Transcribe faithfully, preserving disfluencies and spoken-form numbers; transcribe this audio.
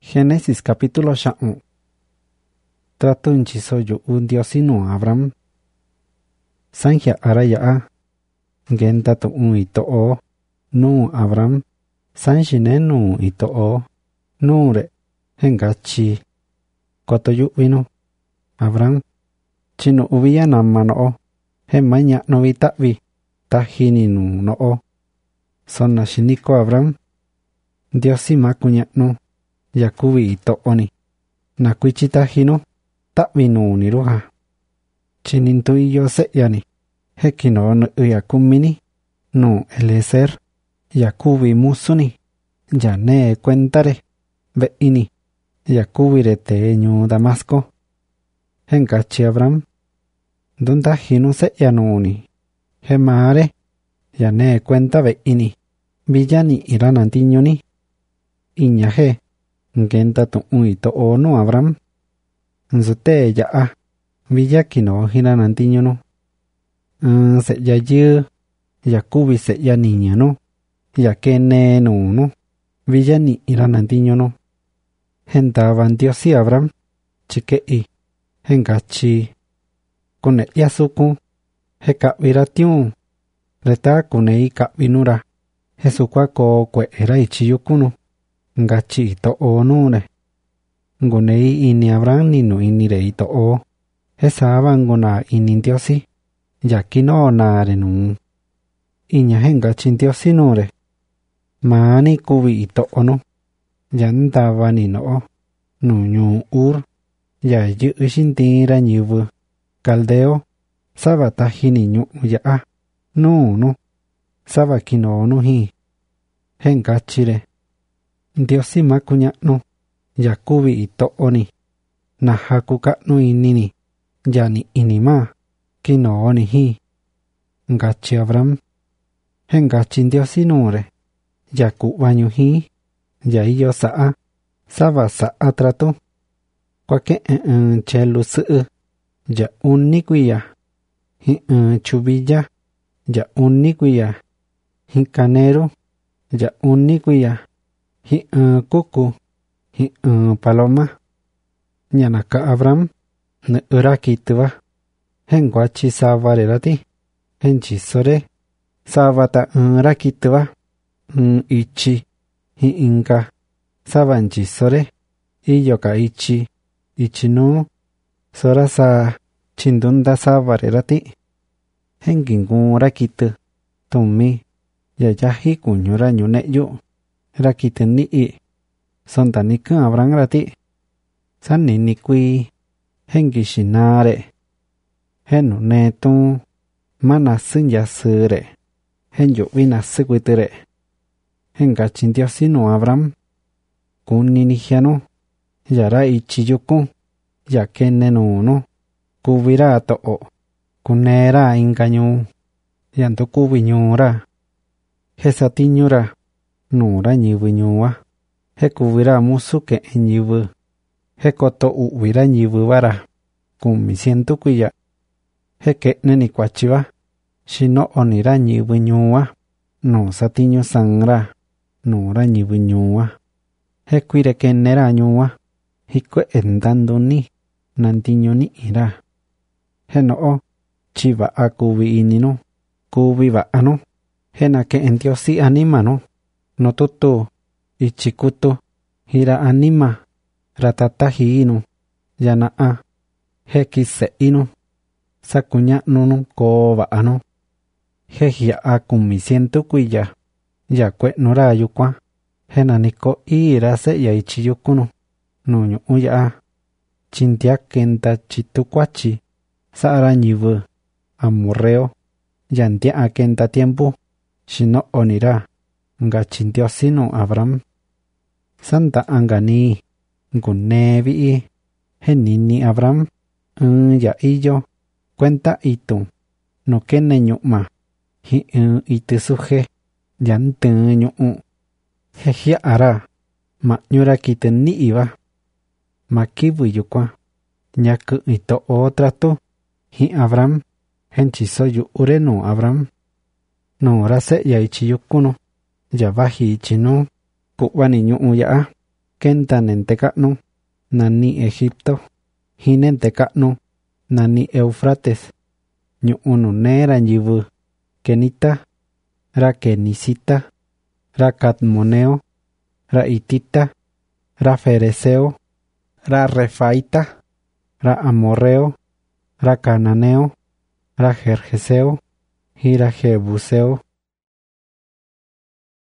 Génesis capítulo xa'un. Trato nchiso yu'u Ndiosi nuu Abram. Sanjia'ara ya'a ngenta tu'un ito'o nuu Abram sanxine nuu ito'o nuure hengatyi koto yu'vinu Abram chinu'uviya nama no'o hema ña'nuvi ta'vi tajini nuu no'o sonna xiniko Abram Ndiosi ma kuña'nu yakuvi ito'oni nakuityi tajinu ta'vi nuuniruja chinintu'iyo se'yani jekino nɨ'ɨ yakumini nuu Eliezer yakuvi musuni yanee kuentare ve'ini yakuvire tee ñuu Damasco henkatyi Abram nduntajinu se'ya nuuni jemaare yanee kuenta ve'ini viyani'ira nantiñuni iñaje ngenta tu'un ito'o nuu Abram nsutee ya'a viyakinoojina nantiñunu ɨɨn se'ya yɨɨ yakuvi se'ya niñanu yakenee nuunu viyani'ira nantiñunu jentava Ndiosi Abram chike'i henkatyi kune'ya sukun jeka'vira tiuun reta kunei ka'vinura jesukua koo kue'era ityi yukunu nkatyi ito'o nuure nkunei ini Abram ninu'inire ito'o jesava nkunaa ini Ndiosi yakinoo naare nuu iña jenkatyi Ndiosi nuure maani kuvi ito'onu yantavani no'o nuu ñuu Ur ya yɨ'ɨ xintiira ñɨvɨ Caldeo sava tajini ñu'u ya'a nuunu sava kinoonu jii jenkatyi‑re Ndiosi ma kuña'nu yakuvi ito'oni naja kuka'nu inini yani'ini maa kinooni jii nkatyi Abram jenkatyi Ndiosi nuure yaku'vañu jii yaiyo sa'a sava sa'a tratu kuake'en ɨɨn tyelu sɨ'ɨ ya uni kuiya jin ɨɨn chuvilla ya uni kuiya jin kaneru ya uni kuiya jin ɨɨn kuku jin ɨɨn paloma ñanaka Abram nɨ'ɨra kitɨva jenkuatyi savare‑ra ti jenchisore savata ɨɨn‑ra kitɨva ɨɨn ityi jin inka sava nchisore iyo‑ka ityi ityi nuu sora saa chindunda savare‑ra ti jenkinkuun ra‑kitɨ tumi ya yaji kuñu‑ra ñune'yu ra‑kitɨ ni'i sonta ni kɨ'ɨn Abram‑ra ti sanini kuii jenkixinaare jenunee tuun ma nasɨ nyasɨɨ‑re jenyu'vi nasɨ kuitɨ‑re jenkatyi Ndiosi nuu Abram kunini jianu yara ityi yukun yakene nuunu kuvi‑ra to'o kunee‑ra inka ñuu yandukuvi ñuu‑ra jesatiñu‑ra nuu‑ra ñɨvɨ ñuu‑a jekuvi‑ra musu ke'en ñɨvɨ jekoto u'vi‑ra ñɨvɨ‑va‑ra kumi cientu kuiya jeke'ne‑ni kuatyi‑va xino'oni‑ra ñɨvɨ ñuu‑a nuu satiñu saan‑ra nuu‑ra ñɨvɨ ñuu‑a jekuire kene‑ra ñuu‑a jikue'e ndanduni nantiñu ni'i‑ra jeno'o chiva'a kuvi ininu kuvi va'anu jenake'en Ndiosi animanu nu tutu ityi kutu jira anima ra‑tata jiinu yana'a jekise'inu sakuña'nunu koo va'anu jejia'a kumi cientu kuiya yakue'nu‑ra yukuan jenaniko ii‑ra se'ya ityi yukunu nuu ñu'ú ya'a chindya kenta chitu kuatyi sa'a‑ra ñɨvɨ amorreo yandia'a kenta tiempu xino'oni‑ra nkatyi Ndiosi nuu Abram santa'a‑nka nii nkunee vi'i jenini Abram ɨɨn ya iyo kuenta itu nu kene ñu'ma jin ɨɨn itɨ suje ya ntɨɨn ñu'u jejia'a‑ra ma'ñu ra‑kitɨ ni'i‑va ma kɨvɨ yukuan ñakɨ ito'o tratu jin Abram jenchiso yu'u‑re nuu Abram nuura se'ya ityi yukunu ya vaji ityi nuu ku'va‑ni ñu'u ya'a Kenta nenteca'nu, nani Egipto, jinenteca'nu, nani Eufrates, ñu'unu nera nyivu, kenita, ra kenisita, ra cadmoneo, ra hitita, ra fereseo, ra refaita, ra amorreo, ra cananeo, ra gergeseo, y ra jebuseo,